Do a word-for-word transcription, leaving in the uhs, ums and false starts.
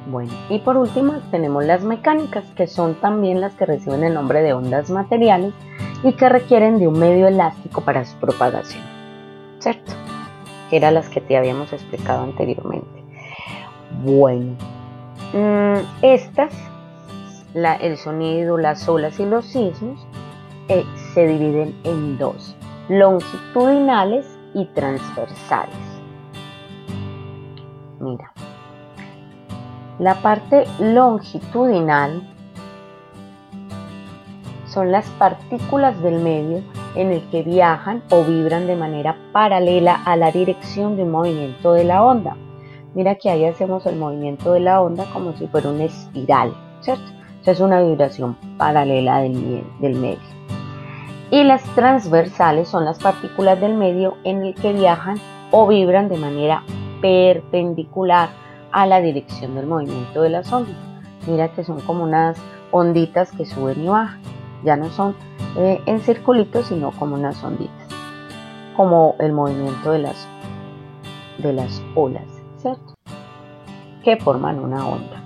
Bueno, y por último tenemos las mecánicas, que son también las que reciben el nombre de ondas materiales y que requieren de un medio elástico para su propagación, ¿cierto? Que eran las que te habíamos explicado anteriormente. Bueno, mmm, estas, la, el sonido, las olas y los sismos eh, se dividen en dos, longitudinales y transversales. Mira, la parte longitudinal son las partículas del medio en el que viajan o vibran de manera paralela a la dirección de un movimiento de la onda. Mira que ahí hacemos el movimiento de la onda como si fuera una espiral, ¿cierto? Esa es una vibración paralela del, del medio. Y las transversales son las partículas del medio en el que viajan o vibran de manera perpendicular a la dirección del movimiento de las ondas. Mira que son como unas onditas que suben y bajan. Ya no son eh, en circulitos, sino como unas onditas, como el movimiento de las, de las olas, ¿cierto? Que forman una onda.